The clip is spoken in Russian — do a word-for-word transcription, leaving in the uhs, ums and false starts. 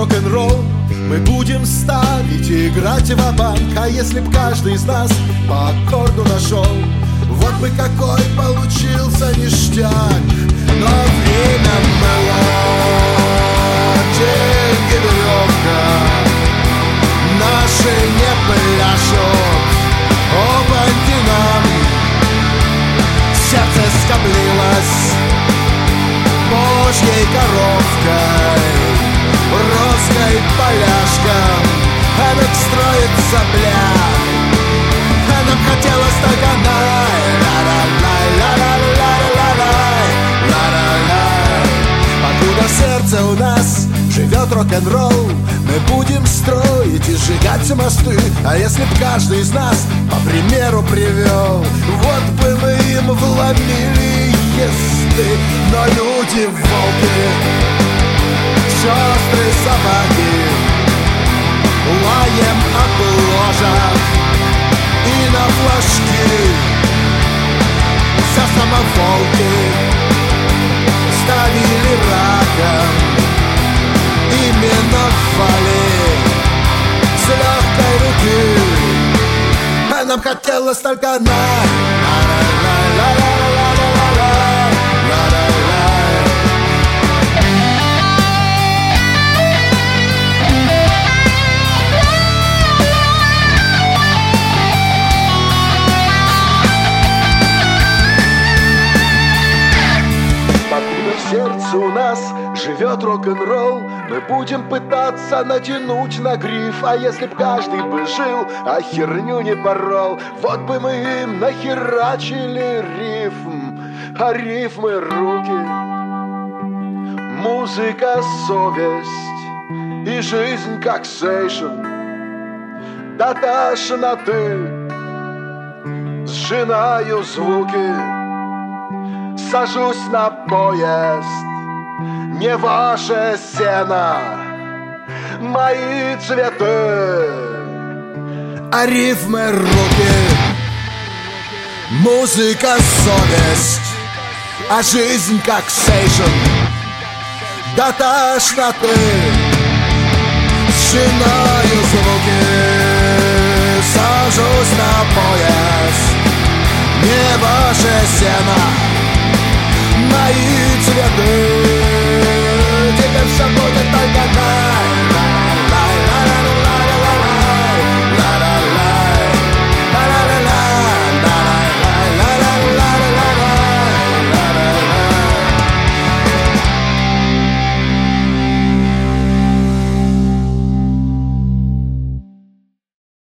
рок-н-ролл мы будем ставить и играть ва-банк. А если б каждый из нас по аккорду нашел, вот бы какой получился ништяк. Но время мало, деньги веревка, наши не пляшут, опаньки нам. Сердце скоблилось божьей коровкой, русской поляшком, а нам строится бля. А нам хотелось только най, покуда сердце у нас живет рок-н-ролл, мы будем строить и сжигать мосты. А если б каждый из нас по примеру привел, вот бы мы им вломили езды. Но люди волки, сестры собаки, лаем от ложек и на флажки. За самоволки ставили раком, именовали с легкой руки. А нам хотелось только на сердце у нас живет рок-н-ролл, мы будем пытаться натянуть на гриф. А если б каждый бы жил, а херню не порол, вот бы мы им нахерачили рифм. А рифмы руки, музыка совесть и жизнь как сейшн. До тошноты сжинаю звуки, сажусь на поезд, не ваше сено, мои цветы, а рифмы руки, музыка совесть, а жизнь как сейшн. До тошноты сжинаю звуки, сажусь на поезд, не ваше сено, мои цветы. Теперь все будет только на